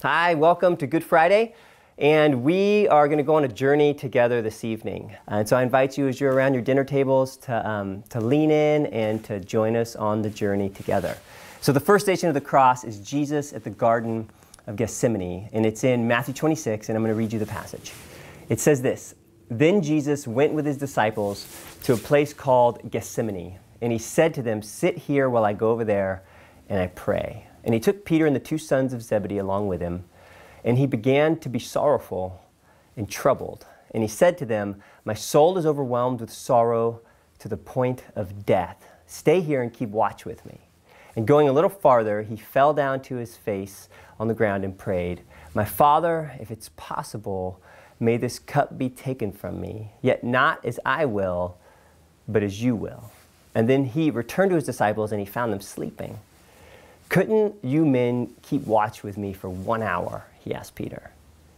Hi, welcome to Good Friday. And we are going to go on a journey together this evening. And so I invite you as you're around your dinner tables to lean in and to join us on the journey together. So the first station of the cross is Jesus at the Garden of Gethsemane. And it's in Matthew 26, and I'm going to read you the passage. It says this: "Then Jesus went with his disciples to a place called Gethsemane. And he said to them, 'Sit here while I go over there and I pray.' And he took Peter and the two sons of Zebedee along with him. And he began to be sorrowful and troubled. And he said to them, 'My soul is overwhelmed with sorrow to the point of death. Stay here and keep watch with me.' And going a little farther, he fell down to his face on the ground and prayed, 'My Father, if it's possible, may this cup be taken from me. Yet not as I will, but as you will.' And then he returned to his disciples and he found them sleeping. 'Couldn't you men keep watch with me for 1 hour?' he asked Peter.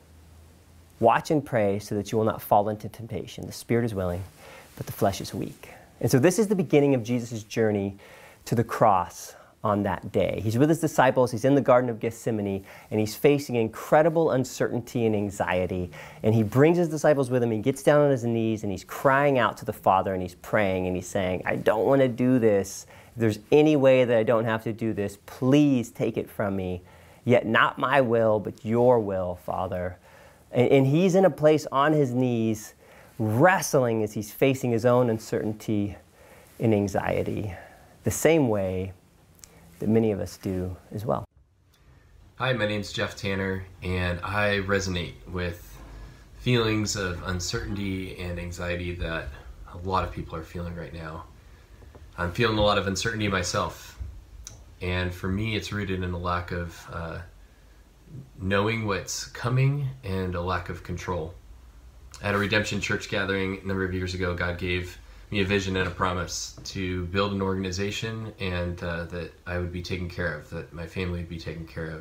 'Watch and pray so that you will not fall into temptation. The spirit is willing, but the flesh is weak.'" And so this is the beginning of Jesus' journey to the cross on that day. He's with his disciples, he's in the Garden of Gethsemane, and he's facing incredible uncertainty and anxiety. And he brings his disciples with him, he gets down on his knees, and he's crying out to the Father, and he's praying, and he's saying, "I don't want to do this. If there's any way that I don't have to do this, please take it from me. Yet not my will, but your will, Father." And he's in a place on his knees, wrestling as he's facing his own uncertainty and anxiety, the same way that many of us do as well. Hi, my name's Jeff Tanner, and I resonate with feelings of uncertainty and anxiety that a lot of people are feeling right now. I'm feeling a lot of uncertainty myself, and for me it's rooted in a lack of knowing what's coming and a lack of control. At a Redemption Church gathering a number of years ago, God gave me a vision and a promise to build an organization and that I would be taken care of, that my family would be taken care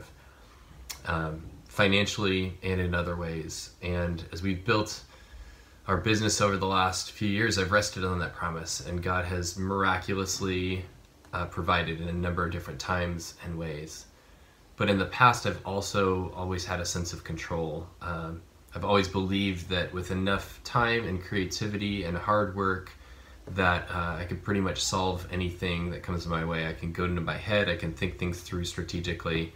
of, financially and in other ways. And as we've built our business over the last few years, I've rested on that promise, and God has miraculously provided in a number of different times and ways. But in the past, I've also always had a sense of control. I've always believed that with enough time and creativity and hard work, that I could pretty much solve anything that comes my way. I can go into my head, I can think things through strategically.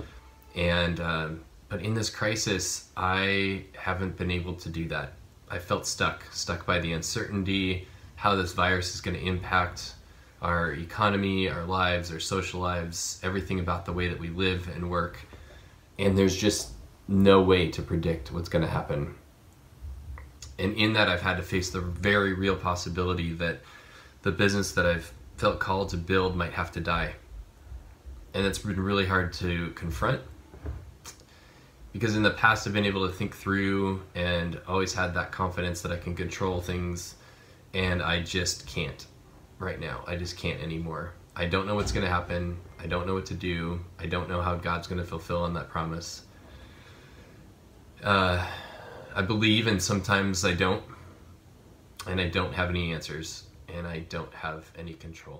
And but in this crisis, I haven't been able to do that. I felt stuck by the uncertainty, how this virus is going to impact our economy, our lives, our social lives, everything about the way that we live and work. And there's just no way to predict what's going to happen. And in that, I've had to face the very real possibility that the business that I've felt called to build might have to die. And that's been really hard to confront, because in the past I've been able to think through and always had that confidence that I can control things, and I just can't right now. I just can't anymore. I don't know what's going to happen. I don't know what to do. I don't know how God's going to fulfill on that promise. I believe, and sometimes I don't, and I don't have any answers, and I don't have any control.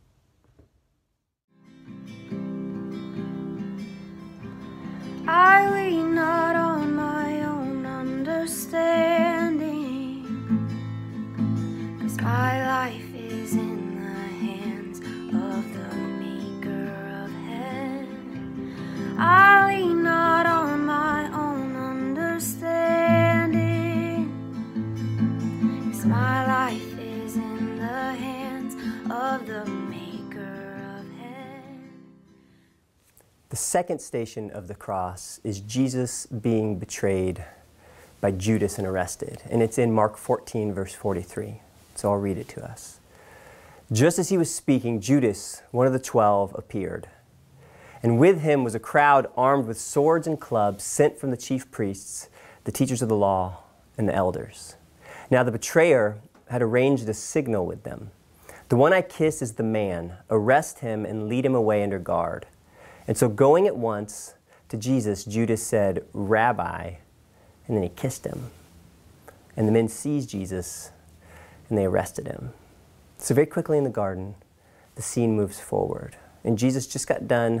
I lean not on my own understanding, 'cause my life is in the hands of the maker of heaven. I lean not on my own understanding, 'cause my life is in the hands of the maker of heaven. The second station of the cross is Jesus being betrayed by Judas and arrested. And it's in Mark 14, verse 43. So I'll read it to us. "Just as he was speaking, Judas, one of the 12, appeared. And with him was a crowd armed with swords and clubs sent from the chief priests, the teachers of the law, and the elders. Now the betrayer had arranged a signal with them. 'The one I kiss is the man. Arrest him and lead him away under guard.' And so going at once to Jesus, Judas said, 'Rabbi,' and then he kissed him. And the men seized Jesus and they arrested him." So very quickly in the garden, the scene moves forward. And Jesus just got done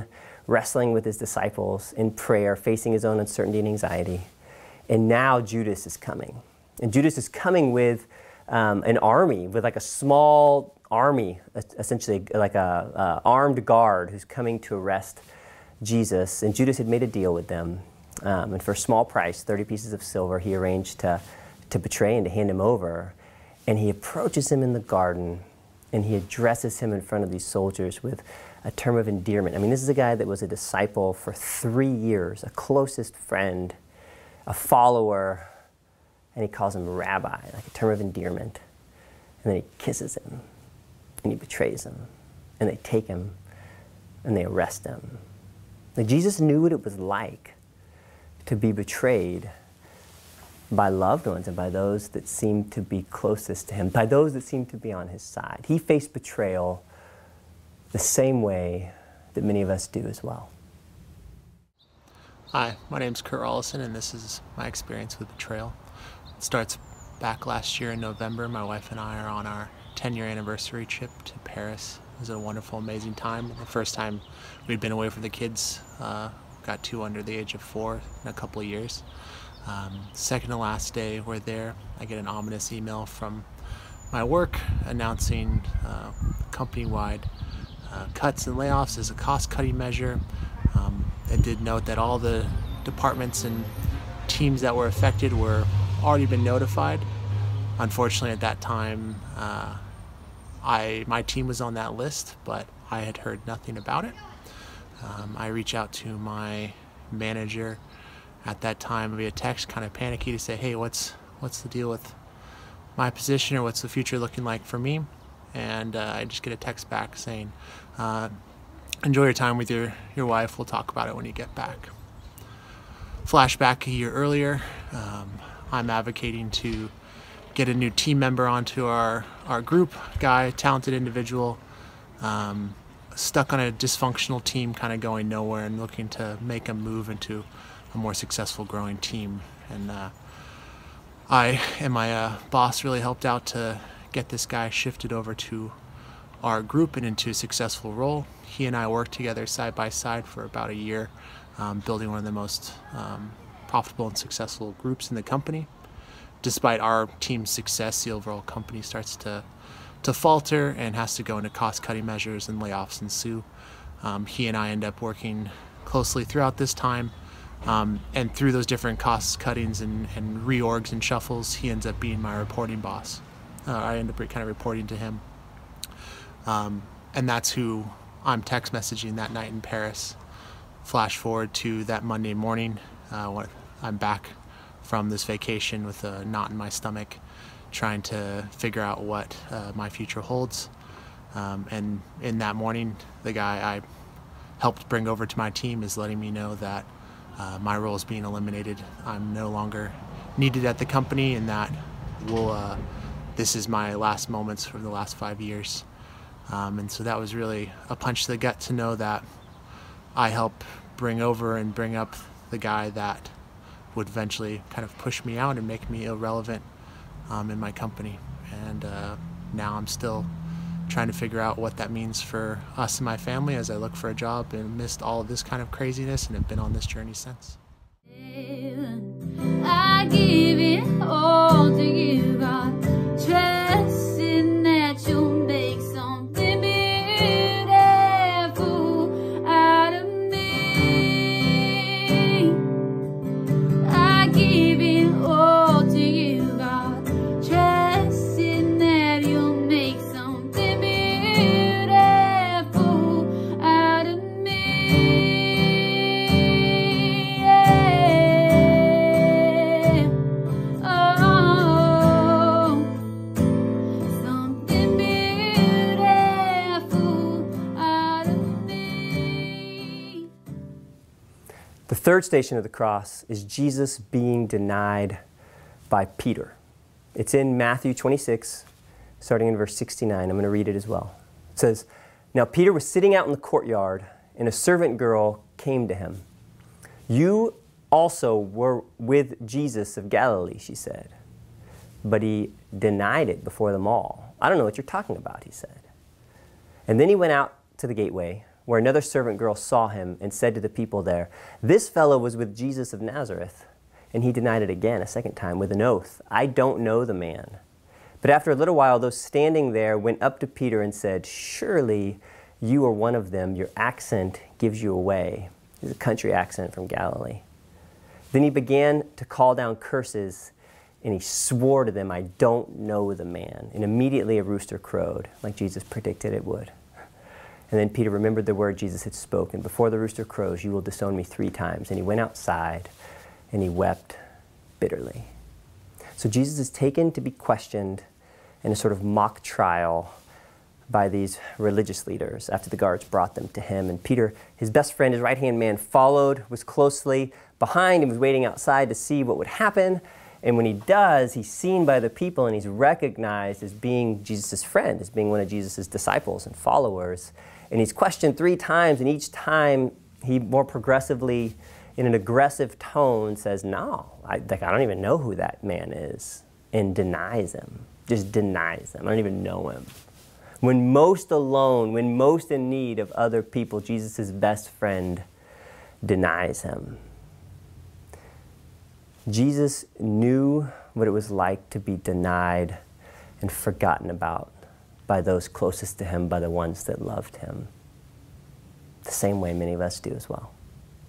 wrestling with his disciples in prayer, facing his own uncertainty and anxiety. And now Judas is coming. And Judas is coming with an army, with like a small army, essentially like a armed guard who's coming to arrest Jesus. And Judas had made a deal with them. And for a small price, 30 pieces of silver, he arranged to betray and to hand him over. And he approaches him in the garden, and he addresses him in front of these soldiers with a term of endearment. I mean, this is a guy that was a disciple for 3 years, a closest friend, a follower, and he calls him rabbi, like a term of endearment. And then he kisses him, and he betrays him, and they take him, and they arrest him. Like, Jesus knew what it was like to be betrayed by loved ones and by those that seemed to be closest to him, by those that seemed to be on his side. He faced betrayal the same way that many of us do as well. Hi, my name's Kurt Rollison, and this is my experience with betrayal. It starts back last year in November. My wife and I are on our 10-year anniversary trip to Paris. It was a wonderful, amazing time. The first time we'd been away from the kids. Got 2 under the age of 4 in a couple of years. Second to last day we're there, I get an ominous email from my work announcing company-wide cuts and layoffs as a cost-cutting measure. It did note that all the departments and teams that were affected were already been notified. Unfortunately, at that time, my team was on that list, but I had heard nothing about it. I reach out to my manager at that time via text, kind of panicky, to say, hey, what's the deal with my position, or what's the future looking like for me? And I just get a text back saying, enjoy your time with your wife, we'll talk about it when you get back. Flashback a year earlier, I'm advocating to get a new team member onto our group, guy, talented individual, stuck on a dysfunctional team, kind of going nowhere, and looking to make a move into a more successful growing team. And I and my boss really helped out to get this guy shifted over to our group and into a successful role. He and I worked together side by side for about a year, building one of the most profitable and successful groups in the company. Despite our team's success, the overall company starts to falter and has to go into cost-cutting measures, and layoffs ensue. He and I end up working closely throughout this time, and through those different cost cuttings and reorgs and shuffles, he ends up being my reporting boss. I end up kind of reporting to him, and that's who I'm text messaging that night in Paris. Flash forward to that Monday morning, when I'm back from this vacation with a knot in my stomach, trying to figure out what my future holds. And in that morning, the guy I helped bring over to my team is letting me know that my role is being eliminated. I'm no longer needed at the company, and that this is my last moments from the last 5 years. And so that was really a punch to the gut to know that I helped bring over and bring up the guy that would eventually kind of push me out and make me irrelevant in my company. And now I'm still trying to figure out what that means for us and my family as I look for a job, and missed all of this kind of craziness and have been on this journey since. I give it all to you, God, trusting that you'll make something beautiful out of me. I give it all to you, God, trusting that you'll make something beautiful out of me. Yeah. Oh, something beautiful out of me. The third station of the cross is Jesus being denied by Peter. It's in Matthew 26, starting in verse 69. I'm going to read it as well. It says, "Now Peter was sitting out in the courtyard, and a servant girl came to him. 'You also were with Jesus of Galilee,' she said. But he denied it before them all. 'I don't know what you're talking about,' he said. And then he went out to the gateway, where another servant girl saw him and said to the people there, "This fellow was with Jesus of Nazareth." And he denied it again a second time with an oath, "I don't know the man." But after a little while, those standing there went up to Peter and said, "Surely you are one of them. Your accent gives you away." It's a country accent from Galilee. Then he began to call down curses, and he swore to them, "I don't know the man." And immediately a rooster crowed, like Jesus predicted it would. And then Peter remembered the word Jesus had spoken, "Before the rooster crows, you will disown me 3 times." And he went outside, and he wept bitterly. So Jesus is taken to be questioned in a sort of mock trial by these religious leaders after the guards brought them to him. And Peter, his best friend, his right-hand man, followed, was closely behind and was waiting outside to see what would happen. And when he does, he's seen by the people and he's recognized as being Jesus' friend, as being one of Jesus' disciples and followers. And he's questioned 3 times, and each time he more progressively, in an aggressive tone, says, "No, I don't even know who that man is," and denies him, just denies him. "I don't even know him." When most alone, when most in need of other people, Jesus' best friend denies him. Jesus knew what it was like to be denied and forgotten about by those closest to him, by the ones that loved him. The same way many of us do as well.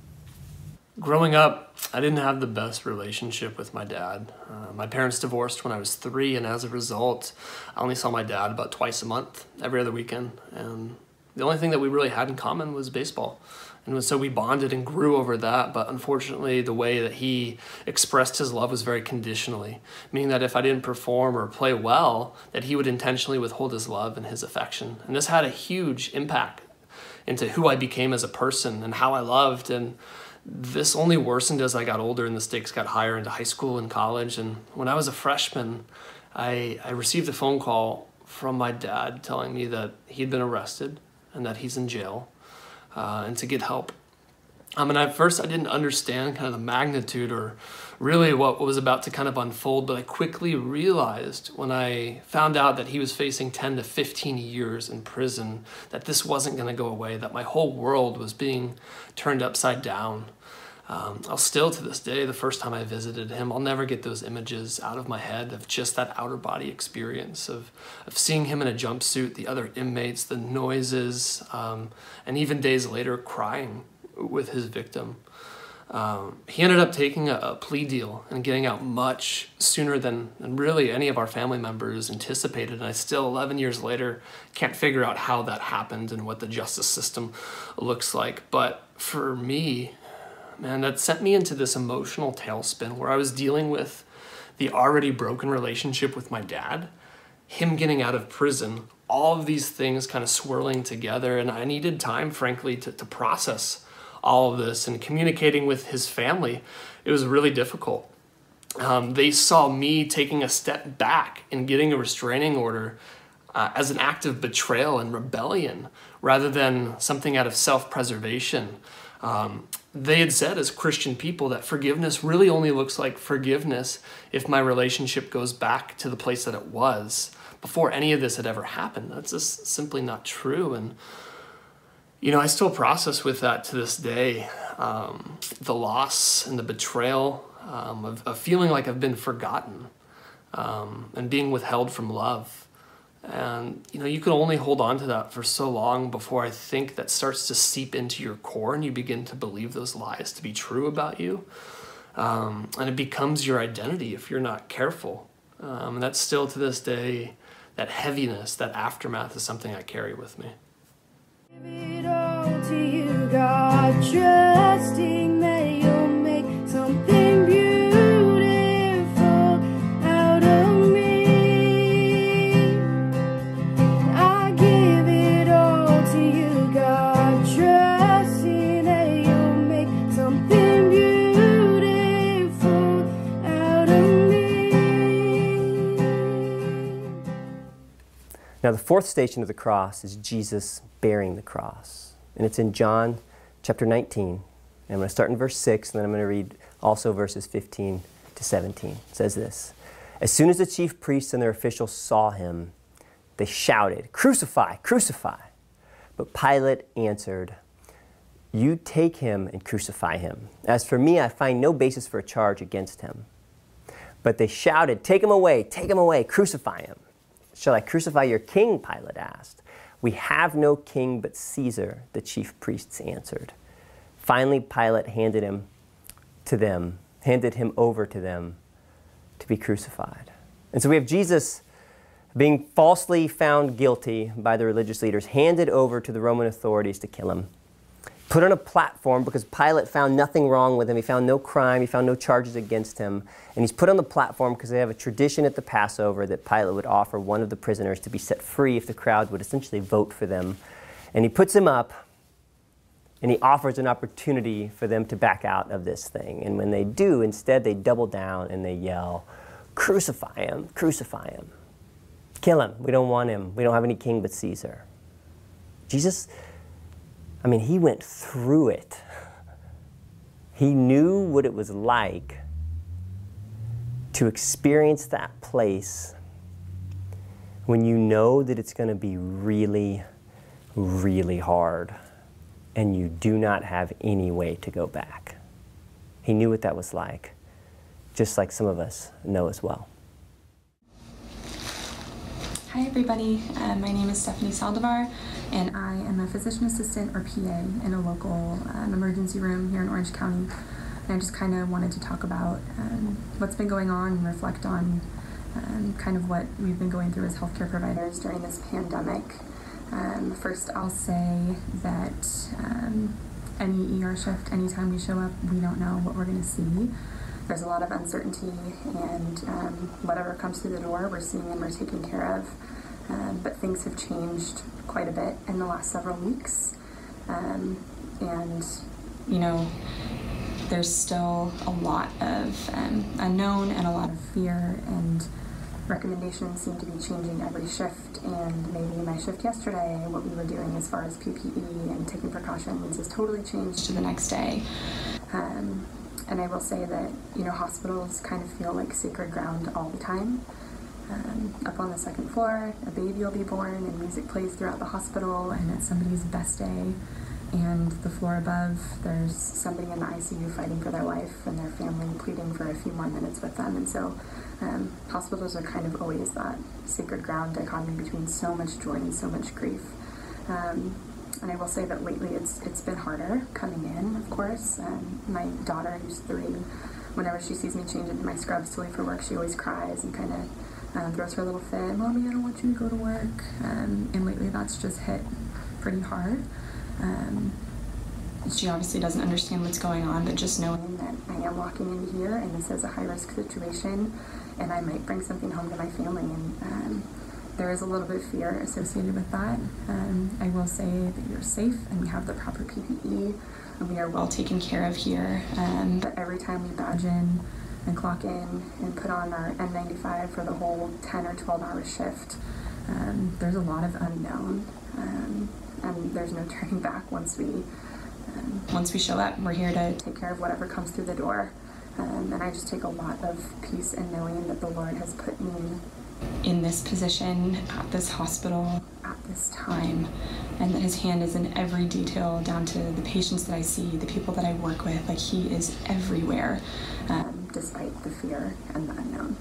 Growing up, I didn't have the best relationship with my dad. My parents divorced when I was 3, and as a result, I only saw my dad about twice a month, every other weekend. And the only thing that we really had in common was baseball. And so we bonded and grew over that, but unfortunately the way that he expressed his love was very conditionally, meaning that if I didn't perform or play well, that he would intentionally withhold his love and his affection. And this had a huge impact into who I became as a person and how I loved. And this only worsened as I got older and the stakes got higher into high school and college. And when I was a freshman, I received a phone call from my dad telling me that he'd been arrested and that he's in jail. And to get help. And at first I didn't understand kind of the magnitude or really what was about to kind of unfold, but I quickly realized when I found out that he was facing 10 to 15 years in prison, that this wasn't going to go away, that my whole world was being turned upside down. I'll still, to this day, the first time I visited him, I'll never get those images out of my head of just that outer body experience of seeing him in a jumpsuit, the other inmates, the noises, and even days later crying with his victim. He ended up taking a plea deal and getting out much sooner than really any of our family members anticipated. And I still, 11 years later, can't figure out how that happened and what the justice system looks like. But for me, man, that sent me into this emotional tailspin where I was dealing with the already broken relationship with my dad, him getting out of prison, all of these things kind of swirling together. And I needed time, frankly, to process all of this. And communicating with his family, it was really difficult. They saw me taking a step back and getting a restraining order as an act of betrayal and rebellion rather than something out of self-preservation. They had said as Christian people that forgiveness really only looks like forgiveness if my relationship goes back to the place that it was before any of this had ever happened. That's just simply not true. And, you know, I still process with that to this day, the loss and the betrayal of feeling like I've been forgotten and being withheld from love. And, you know, you can only hold on to that for so long before I think that starts to seep into your core and you begin to believe those lies to be true about you. And it becomes your identity if you're not careful. And that's still to this day, that heaviness, that aftermath is something I carry with me. Give it all to you, God, trusting that you'll make something beautiful out of me. I give it all to you, God, trusting that you'll make something beautiful out of me. Now, the 4th station of the cross is Jesus bearing the cross. And it's in John chapter 19. And I'm going to start in verse 6, and then I'm going to read also verses 15 to 17. It says this: "As soon as the chief priests and their officials saw him, they shouted, 'Crucify, crucify!' But Pilate answered, "You take him and crucify him. As for me, I find no basis for a charge against him." But they shouted, take him away, crucify him." "Shall I crucify your king?" Pilate asked. "We have no king but Caesar," the chief priests answered. Finally, Pilate handed him over to them to be crucified. And so we have Jesus being falsely found guilty by the religious leaders, handed over to the Roman authorities to kill him, put on a platform because Pilate found nothing wrong with him. He found no crime. He found no charges against him. And he's put on the platform because they have a tradition at the Passover that Pilate would offer one of the prisoners to be set free if the crowd would essentially vote for them. And he puts him up, and he offers an opportunity for them to back out of this thing. And when they do, instead they double down and they yell, "Crucify him, crucify him. Kill him. We don't want him. We don't have any king but Caesar." Jesus, he went through it. He knew what it was like to experience that place when you know that it's going to be really, really hard and you do not have any way to go back. He knew what that was like, just like some of us know as well. Hi everybody, my name is Stephanie Saldivar, and I am a physician assistant or PA in a local emergency room here in Orange County. And I just kind of wanted to talk about what's been going on and reflect on kind of what we've been going through as healthcare providers during this pandemic. First, I'll say that any ER shift, anytime we show up, we don't know what we're going to see. There's a lot of uncertainty, and whatever comes through the door, we're seeing and we're taking care of. But things have changed quite a bit in the last several weeks. And, there's still a lot of unknown and a lot of fear, and recommendations seem to be changing every shift. And maybe my shift yesterday, what we were doing as far as PPE and taking precautions has totally changed to the next day. And I will say that, hospitals kind of feel like sacred ground all the time. Up on the second floor, a baby will be born and music plays throughout the hospital, and it's somebody's best day. And the floor above, there's somebody in the ICU fighting for their life and their family pleading for a few more minutes with them. And so hospitals are kind of always that sacred ground dichotomy between so much joy and so much grief. And I will say that lately it's been harder coming in, of course. My daughter, who's 3, whenever she sees me change into my scrubs to leave for work, she always cries and kind of throws her little fit. "Mommy, I don't want you to go to work." And lately that's just hit pretty hard. She obviously doesn't understand what's going on, but just knowing that I am walking in here and this is a high-risk situation and I might bring something home to my family, and there is a little bit of fear associated with that. I will say that you're safe and we have the proper PPE and we are well taken care of here. But every time we badge in and clock in and put on our N95 for the whole 10 or 12-hour shift, there's a lot of unknown. And there's no turning back once we show up. We're here to take care of whatever comes through the door. And I just take a lot of peace in knowing that the Lord has put me in this position at this hospital at this time, and that his hand is in every detail, down to the patients that I see, the people that I work with. Like, he is everywhere, despite the fear and the unknown.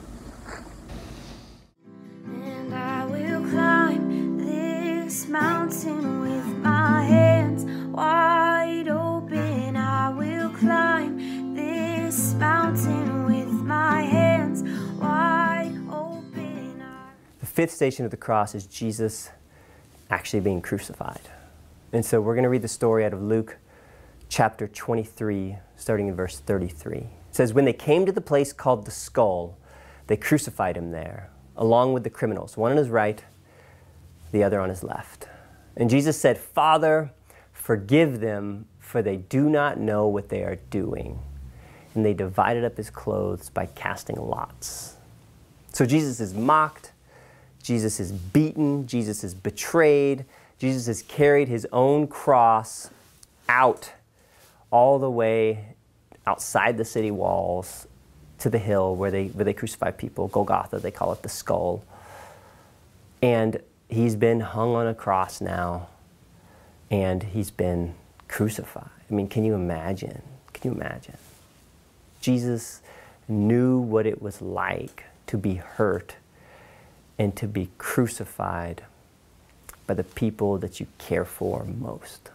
And I will climb this mountain with my hands wide open. I will climb this mountain with my hands wide open. The fifth station of the cross is Jesus actually being crucified. And so we're going to read the story out of Luke chapter 23, starting in verse 33. It says, "When they came to the place called the Skull, they crucified him there, along with the criminals, one on his right, the other on his left. And Jesus said, 'Father, forgive them, for they do not know what they are doing.' And they divided up his clothes by casting lots." So Jesus is mocked, Jesus is beaten, Jesus is betrayed, Jesus has carried his own cross out all the way outside the city walls to the hill where they crucify people, Golgotha, they call it the Skull. And he's been hung on a cross now and he's been crucified. I mean, can you imagine? Can you imagine? Jesus knew what it was like to be hurt and to be crucified by the people that you care for most,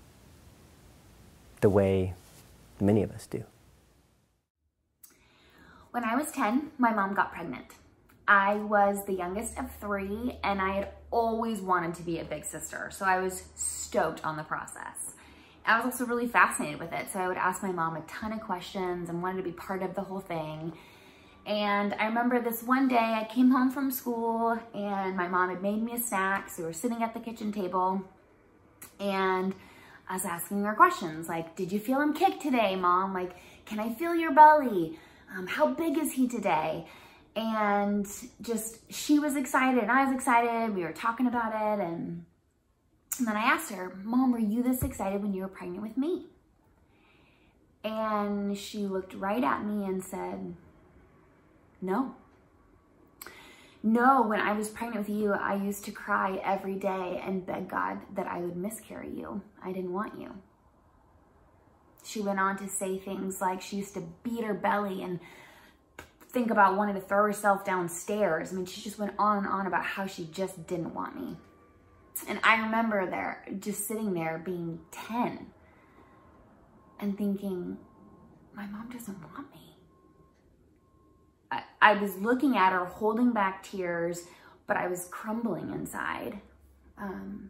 the way many of us do. When I was 10, my mom got pregnant. I was the youngest of 3, and I had always wanted to be a big sister, so I was stoked on the process. I was also really fascinated with it, so I would ask my mom a ton of questions and wanted to be part of the whole thing. And I remember this one day I came home from school and my mom had made me a snack, so we were sitting at the kitchen table and I was asking her questions like, did you feel him kick today, Mom? Like, can I feel your belly? How big is he today? And just, she was excited and I was excited. We were talking about it. And then I asked her, Mom, were you this excited when you were pregnant with me? And she looked right at me and said, no. No, when I was pregnant with you, I used to cry every day and beg God that I would miscarry you. I didn't want you. She went on to say things like she used to beat her belly and think about wanting to throw herself downstairs. I mean, she just went on and on about how she just didn't want me. And I remember there, just sitting there being 10 and thinking, my mom doesn't want me. I was looking at her, holding back tears, but I was crumbling inside. I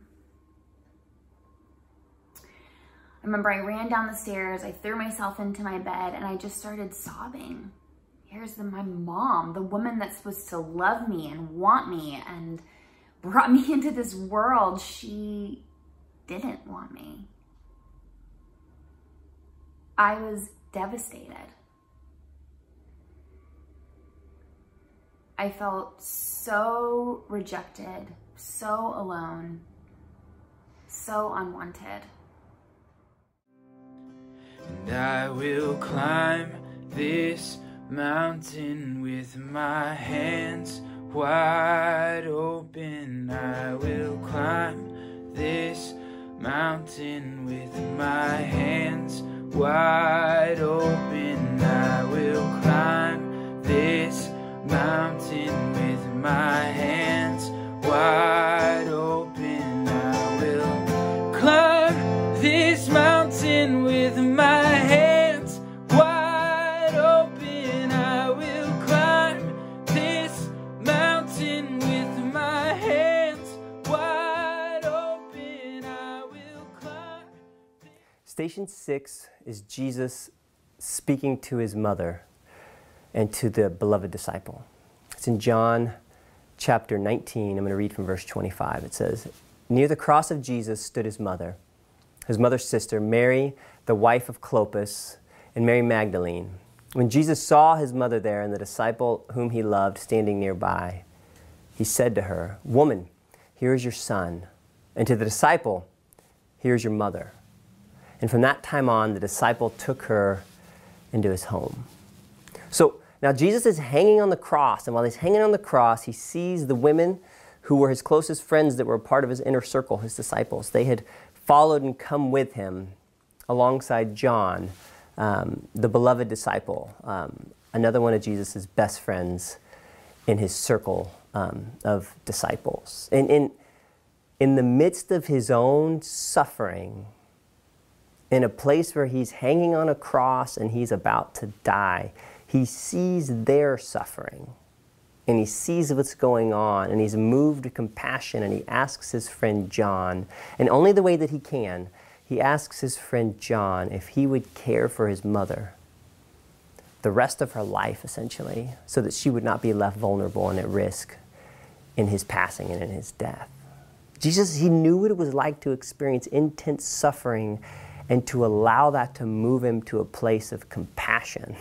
remember I ran down the stairs, I threw myself into my bed, and I just started sobbing. Here's my mom, the woman that's supposed to love me and want me and brought me into this world. She didn't want me. I was devastated. I felt so rejected, so alone, so unwanted. And I will climb this mountain with my hands wide open. I will climb this mountain with my hands wide open. I will climb this mountain with my hands wide open. I will climb this mountain with my hands wide open. I will climb this mountain with my hands wide open. I will climb. Station 6 is Jesus speaking to his mother and to the beloved disciple. It's in John chapter 19. I'm going to read from verse 25. It says, near the cross of Jesus stood his mother's sister, Mary, the wife of Clopas, and Mary Magdalene. When Jesus saw his mother there and the disciple whom he loved standing nearby, he said to her, woman, here is your son. And to the disciple, here is your mother. And from that time on, the disciple took her into his home. So now Jesus is hanging on the cross, and while he's hanging on the cross, he sees the women who were his closest friends that were a part of his inner circle, his disciples. They had followed and come with him alongside John, the beloved disciple, another one of Jesus' best friends in his circle of disciples. And in the midst of his own suffering, in a place where he's hanging on a cross and he's about to die, he sees their suffering and he sees what's going on and he's moved to compassion and he asks his friend John, and only the way that he can, he asks his friend John if he would care for his mother the rest of her life, essentially, so that she would not be left vulnerable and at risk in his passing and in his death. Jesus, he knew what it was like to experience intense suffering and to allow that to move him to a place of compassion.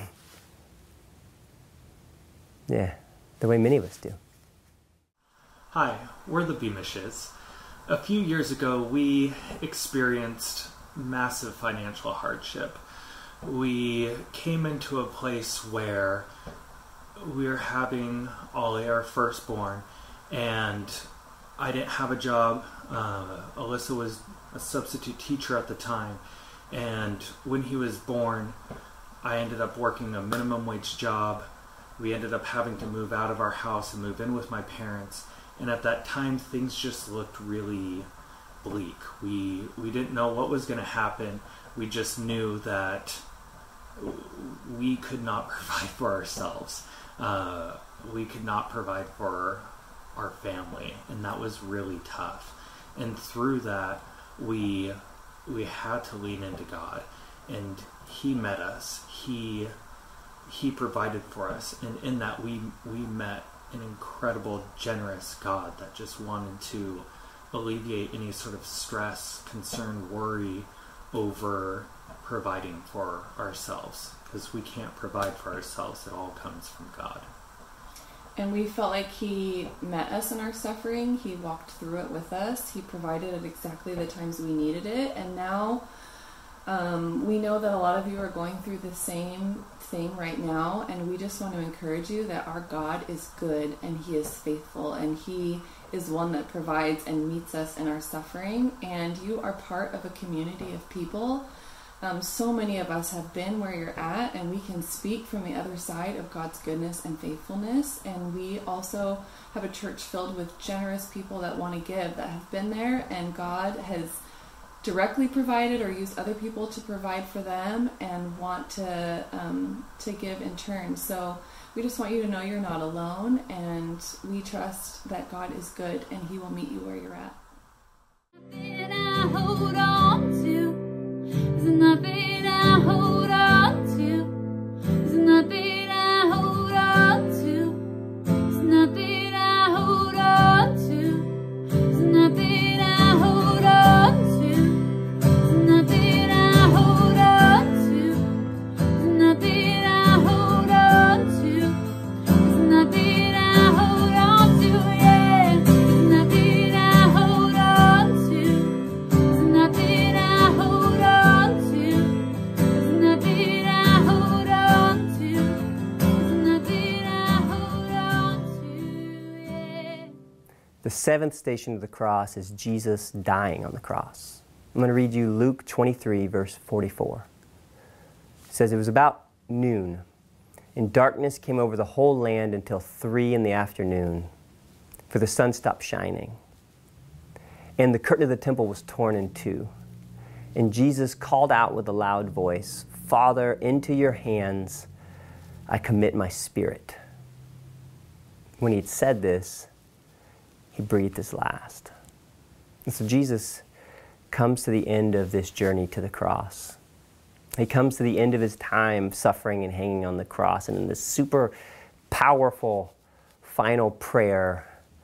Yeah, the way many of us do. Hi, we're the Beamishes. A few years ago, we experienced massive financial hardship. We came into a place where we were having Ollie, our firstborn, and I didn't have a job. Alyssa was a substitute teacher at the time. And when he was born, I ended up working a minimum wage job. We ended up having to move out of our house and move in with my parents. And at that time, things just looked really bleak. We didn't know what was going to happen. We just knew that we could not provide for ourselves. We could not provide for our family, and that was really tough. And through that, we had to lean into God, and He met us. He provided for us, and in that we met an incredible, generous God that just wanted to alleviate any sort of stress, concern, worry over providing for ourselves, because we can't provide for ourselves. It all comes from God. And we felt like He met us in our suffering. He walked through it with us. He provided at exactly the times we needed it. And now we know that a lot of you are going through the same thing right now. And we just want to encourage you that our God is good and He is faithful. And He is one that provides and meets us in our suffering. And you are part of a community of people. So many of us have been where you're at, and we can speak from the other side of God's goodness and faithfulness. And we also have a church filled with generous people that want to give, that have been there, and God has directly provided or used other people to provide for them and want to give in turn. So we just want you to know you're not alone, and we trust that God is good and He will meet you where you're at. Nothing I hold on to. There's nothing I hold on to. There's nothing I hold on to. There's nothing I hold on to. There's nothing I hold on to. There's nothing I hold on to. There's nothing I hold on to. There's nothing I hold on to. Yeah. There's nothing I hold on to. There's nothing I hold on to. There's nothing I hold on to. There's nothing I hold on to. Yeah. The seventh station of the cross is Jesus dying on the cross. I'm going to read you Luke 23, verse 44. It says, "It was about noon, and darkness came over the whole land until 3 p.m, for the sun stopped shining. And the curtain of the temple was torn in two. And Jesus called out with a loud voice, 'Father, into your hands I commit my spirit.' When he had said this, he breathed his last." And so Jesus comes to the end of this journey to the cross. He comes to the end of his time suffering and hanging on the cross. And in this super powerful final prayer,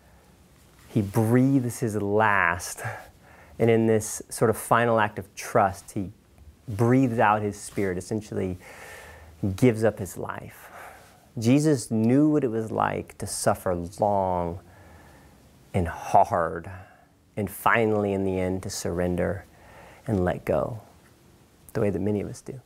he breathes his last. And in this sort of final act of trust, he breathes out his spirit, essentially gives up his life. Jesus knew what it was like to suffer long and hard, and finally, in the end, to surrender and let go, the way that many of us do.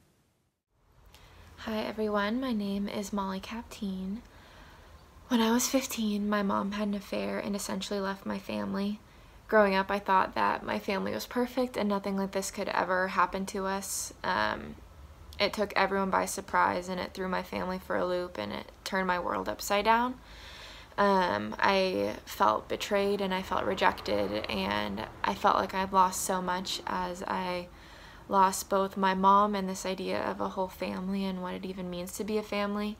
Hi everyone, my name is Molly Capteen. When I was 15, my mom had an affair and essentially left my family. Growing up, I thought that my family was perfect and nothing like this could ever happen to us. It took everyone by surprise, and it threw my family for a loop, and it turned my world upside down. I felt betrayed and I felt rejected, and I felt like I'd lost so much, as I lost both my mom and this idea of a whole family and what it even means to be a family.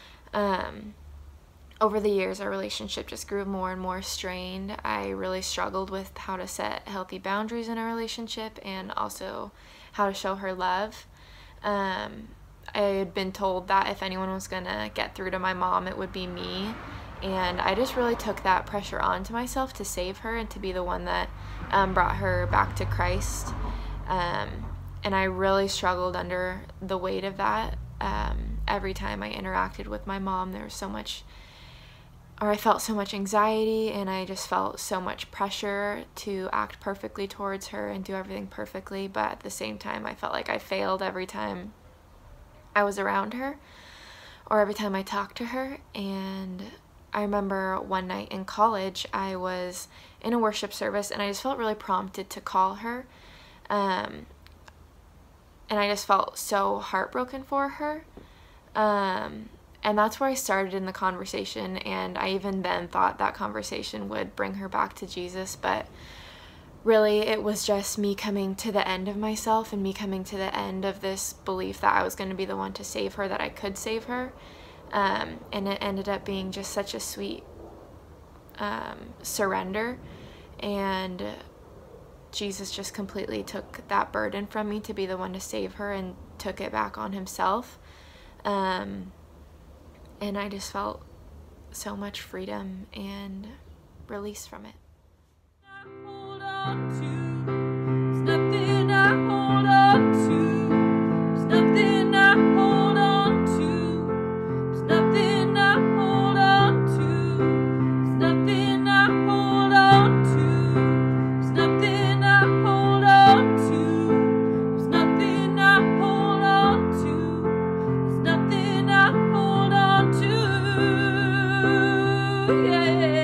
Over the years, our relationship just grew more and more strained. I really struggled with how to set healthy boundaries in a relationship and also how to show her love. I had been told that if anyone was going to get through to my mom, it would be me. And I just really took that pressure onto myself to save her and to be the one that brought her back to Christ. And I really struggled under the weight of that. Every time I interacted with my mom, there was so much, or I felt so much anxiety, and I just felt so much pressure to act perfectly towards her and do everything perfectly. But at the same time, I felt like I failed every time I was around her or every time I talked to her. And I remember one night in college, I was in a worship service and I just felt really prompted to call her. And I just felt so heartbroken for her. And that's where I started in the conversation, and I even then thought that conversation would bring her back to Jesus, but really it was just me coming to the end of myself and me coming to the end of this belief that I was going to be the one to save her, that I could save her. And it ended up being just such a sweet surrender, and Jesus just completely took that burden from me to be the one to save her and took it back on himself. And I just felt so much freedom and release from it. Hold on to, there's nothing I hold on to, there's nothing I hold on to, there's nothing I hold on to, there's nothing I hold on to, there's nothing I hold on to, there's nothing I hold on to, there's nothing I hold on to, yeah.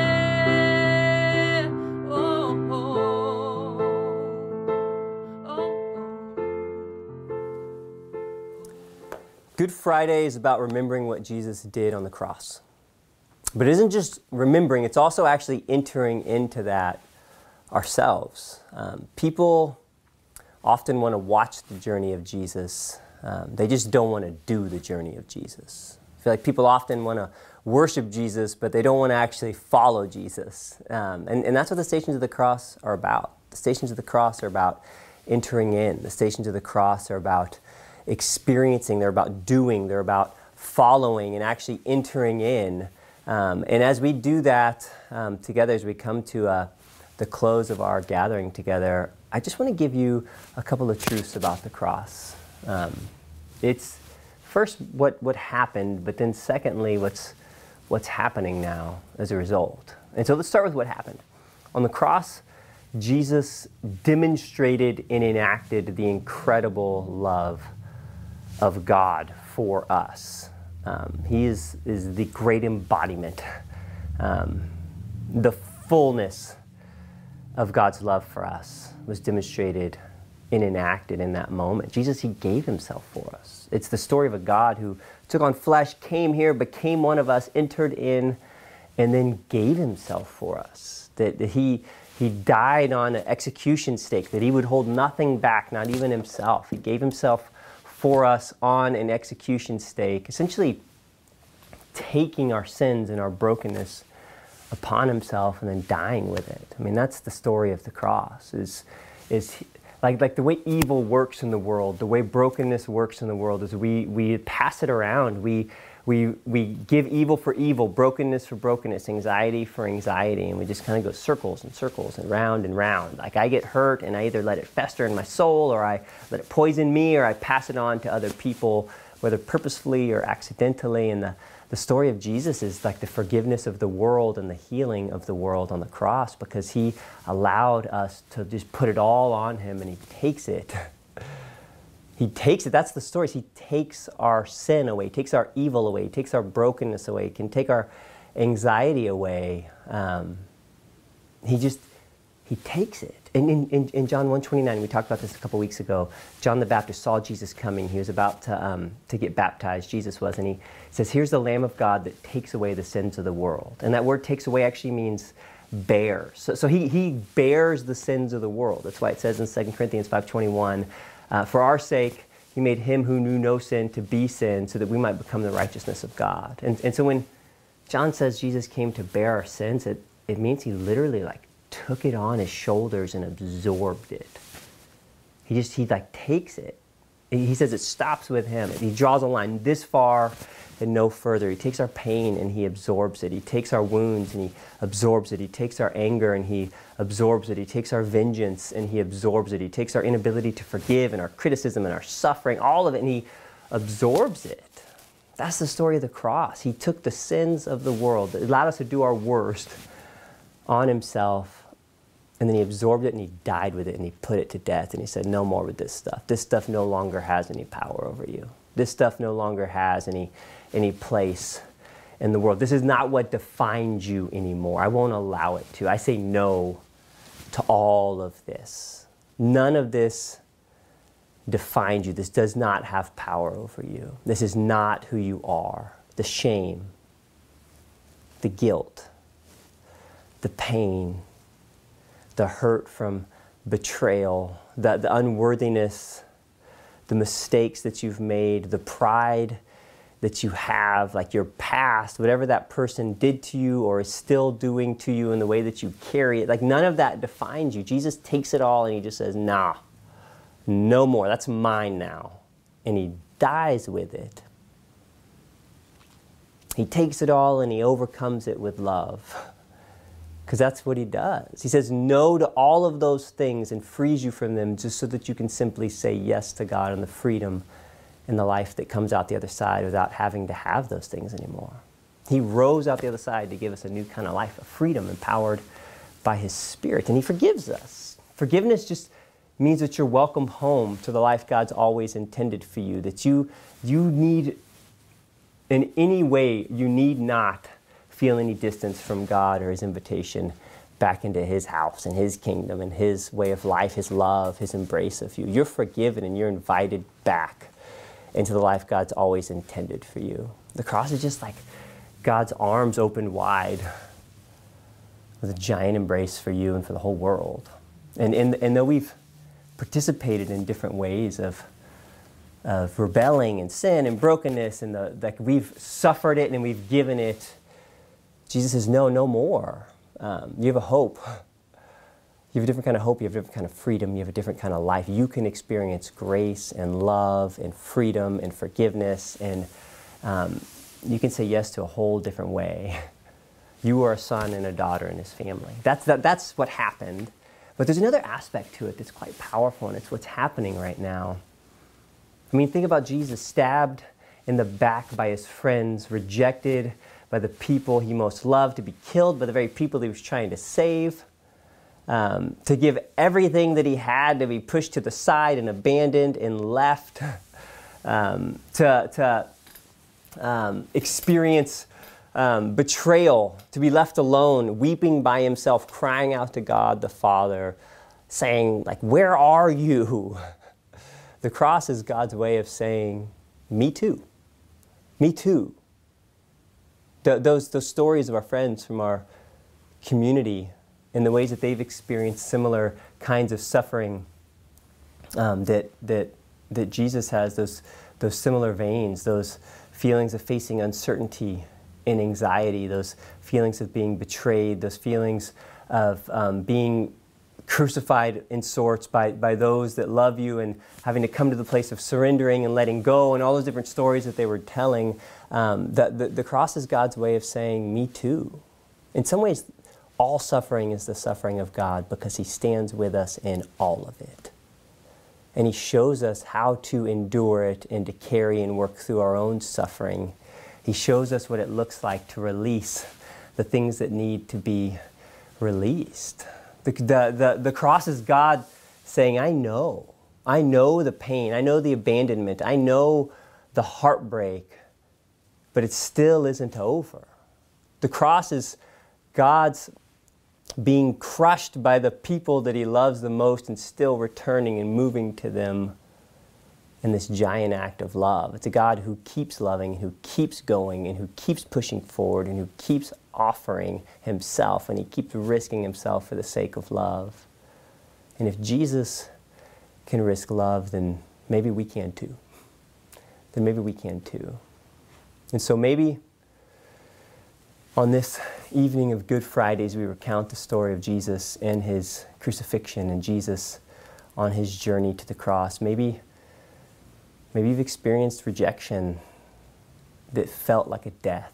Good Friday is about remembering what Jesus did on the cross. But it isn't just remembering, it's also actually entering into that ourselves. People often want to watch the journey of Jesus. They just don't want to do the journey of Jesus. I feel like people often want to worship Jesus, but they don't want to actually follow Jesus. And that's what the Stations of the Cross are about. The Stations of the Cross are about entering in. The Stations of the Cross are about experiencing, they're about doing, they're about following and actually entering in. And as we do that together, as we come to the close of our gathering together, I just want to give you a couple of truths about the cross. It's first what happened, but then secondly what's happening now as a result. And so let's start with what happened. On the cross, Jesus demonstrated and enacted the incredible love of God for us. He is the great embodiment, the fullness of God's love for us was demonstrated and enacted in that moment. Jesus, he gave himself for us. It's the story of a God who took on flesh, came here, became one of us, entered in, and then gave himself for us. That he died on an execution stake, that he would hold nothing back, not even himself. He gave himself for us on an execution stake, essentially taking our sins and our brokenness upon himself and then dying with it. I mean, that's the story of the cross, is like the way evil works in the world, the way brokenness works in the world is we pass it around. We give evil for evil, brokenness for brokenness, anxiety for anxiety, and we just kind of go circles and circles and round and round. Like I get hurt and I either let it fester in my soul or I let it poison me or I pass it on to other people, whether purposefully or accidentally. And the story of Jesus is like the forgiveness of the world and the healing of the world on the cross, because he allowed us to just put it all on him, and he takes it. He takes it. That's the story. He takes our sin away. He takes our evil away. He takes our brokenness away. He can take our anxiety away. He takes it. And in John 1:29, we talked about this a couple weeks ago, John the Baptist saw Jesus coming. He was about to get baptized, Jesus was, and he says, here's the Lamb of God that takes away the sins of the world. And that word takes away actually means bears. So he bears the sins of the world. That's why it says in 2 Corinthians 5:21, for our sake, he made him who knew no sin to be sin so that we might become the righteousness of God. And so when John says Jesus came to bear our sins, it means he literally took it on his shoulders and absorbed it. He takes it. He says it stops with him. He draws a line this far and no further. He takes our pain and he absorbs it. He takes our wounds and he absorbs it. He takes our anger and he absorbs it. He takes our vengeance and he absorbs it. He takes our inability to forgive and our criticism and our suffering, all of it, and he absorbs it. That's the story of the cross. He took the sins of the world, that allowed us to do our worst, on himself, and then he absorbed it and he died with it and he put it to death, and he said, no more with this stuff. This stuff no longer has any power over you. This stuff no longer has any place in the world. This is not what defines you anymore. I won't allow it to. I say no to all of this. None of this defines you. This does not have power over you. This is not who you are. The shame, the guilt, the pain, the hurt from betrayal, the unworthiness, the mistakes that you've made, the pride that you have, like your past, whatever that person did to you or is still doing to you, and the way that you carry it, like none of that defines you. Jesus takes it all and he just says, nah, no more. That's mine now. And he dies with it. He takes it all and he overcomes it with love. Because that's what he does. He says no to all of those things and frees you from them just so that you can simply say yes to God and the freedom and the life that comes out the other side without having to have those things anymore. He rose out the other side to give us a new kind of life of freedom empowered by his Spirit. And he forgives us. Forgiveness just means that you're welcome home to the life God's always intended for you, that you need, in any way, you need not feel any distance from God or his invitation back into his house and his kingdom and his way of life, his love, his embrace of you. You're forgiven and you're invited back into the life God's always intended for you. The cross is just like God's arms opened wide with a giant embrace for you and for the whole world. And though we've participated in different ways of rebelling and sin and brokenness, and like we've suffered it and we've given it, Jesus says, no more. You have a hope. You have a different kind of hope. You have a different kind of freedom. You have a different kind of life. You can experience grace and love and freedom and forgiveness, and you can say yes to a whole different way. You are a son and a daughter in his family. That's what happened. But there's another aspect to it that's quite powerful, and it's what's happening right now. I mean, think about Jesus stabbed in the back by his friends, rejected by the people he most loved, to be killed by the very people that he was trying to save, to give everything that he had to be pushed to the side and abandoned and left, to experience betrayal, to be left alone, weeping by himself, crying out to God the Father, saying, like, where are you? The cross is God's way of saying, me too. Me too. Those stories of our friends from our community and the ways that they've experienced similar kinds of suffering that Jesus has, those similar veins, those feelings of facing uncertainty and anxiety, those feelings of being betrayed, those feelings of being crucified in sorts by those that love you, and having to come to the place of surrendering and letting go, and all those different stories that they were telling. The cross is God's way of saying, me too. In some ways, all suffering is the suffering of God, because he stands with us in all of it. And he shows us how to endure it and to carry and work through our own suffering. He shows us what it looks like to release the things that need to be released. The cross is God saying, I know the pain, I know the abandonment, I know the heartbreak, but it still isn't over. The cross is God's being crushed by the people that he loves the most and still returning and moving to them in this giant act of love. It's a God who keeps loving, who keeps going, and who keeps pushing forward, and who keeps offering himself, and he keeps risking himself for the sake of love. And if Jesus can risk love, then maybe we can too. Then maybe we can too. And so maybe on this evening of Good Fridays, we recount the story of Jesus and his crucifixion, and Jesus on his journey to the cross. Maybe you've experienced rejection that felt like a death,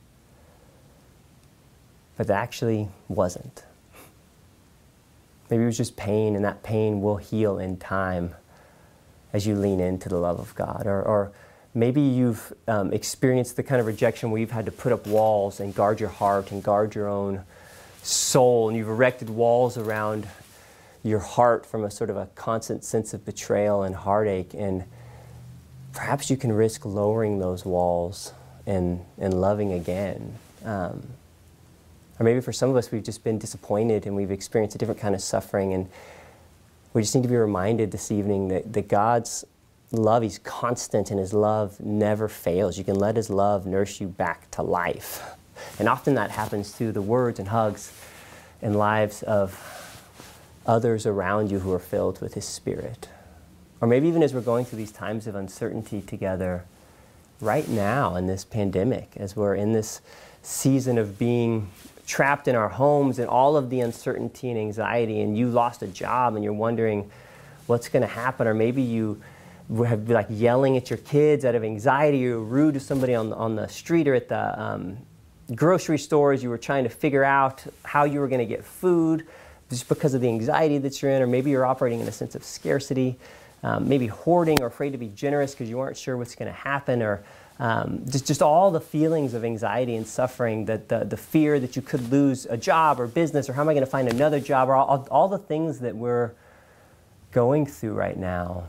but that actually wasn't. Maybe it was just pain, and that pain will heal in time as you lean into the love of God. Or maybe you've experienced the kind of rejection where you've had to put up walls and guard your heart and guard your own soul, and you've erected walls around your heart from a sort of a constant sense of betrayal and heartache. And perhaps you can risk lowering those walls and loving again. Or maybe for some of us, we've just been disappointed and we've experienced a different kind of suffering, and we just need to be reminded this evening that God's love, He's constant, and His love never fails. You can let His love nurse you back to life. And often that happens through the words and hugs and lives of others around you who are filled with His Spirit. Or maybe even as we're going through these times of uncertainty together, right now in this pandemic, as we're in this season of being trapped in our homes and all of the uncertainty and anxiety, and you lost a job and you're wondering what's going to happen, or maybe you have like yelling at your kids out of anxiety, you're rude to somebody on the street or at the grocery stores, you were trying to figure out how you were going to get food just because of the anxiety that you're in, or maybe you're operating in a sense of scarcity, maybe hoarding or afraid to be generous because you aren't sure what's going to happen, or just all the feelings of anxiety and suffering, that the fear that you could lose a job or business, or how am I going to find another job, or all the things that we're going through right now.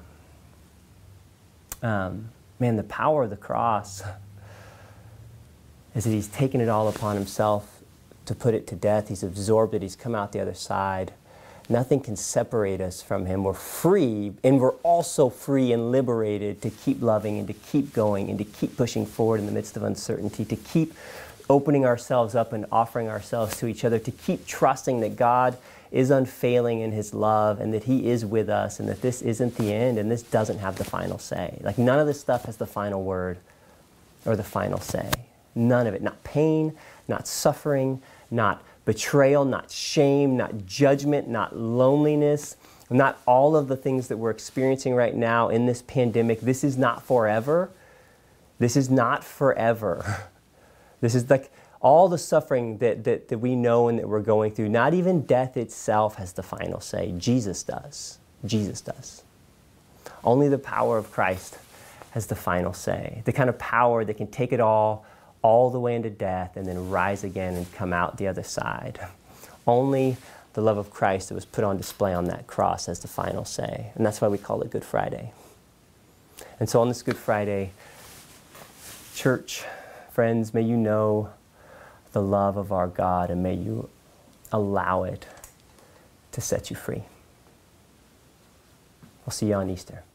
Man, the power of the cross is that He's taken it all upon Himself to put it to death. He's absorbed it. He's come out the other side. Nothing can separate us from Him. We're free, and we're also free and liberated to keep loving and to keep going and to keep pushing forward in the midst of uncertainty, to keep opening ourselves up and offering ourselves to each other, to keep trusting that God is unfailing in His love and that He is with us, and that this isn't the end and this doesn't have the final say. Like, none of this stuff has the final word or the final say. None of it. Not pain, not suffering, not betrayal, not shame, not judgment, not loneliness, not all of the things that we're experiencing right now in this pandemic. This is not forever. This is not forever. This is like all the suffering that we know and that we're going through. Not even death itself has the final say. Jesus does. Jesus does. Only the power of Christ has the final say. The kind of power that can take it all the way into death and then rise again and come out the other side. Only the love of Christ that was put on display on that cross has the final say. And that's why we call it Good Friday. And so on this Good Friday, church, friends, may you know the love of our God, and may you allow it to set you free. We'll see you on Easter.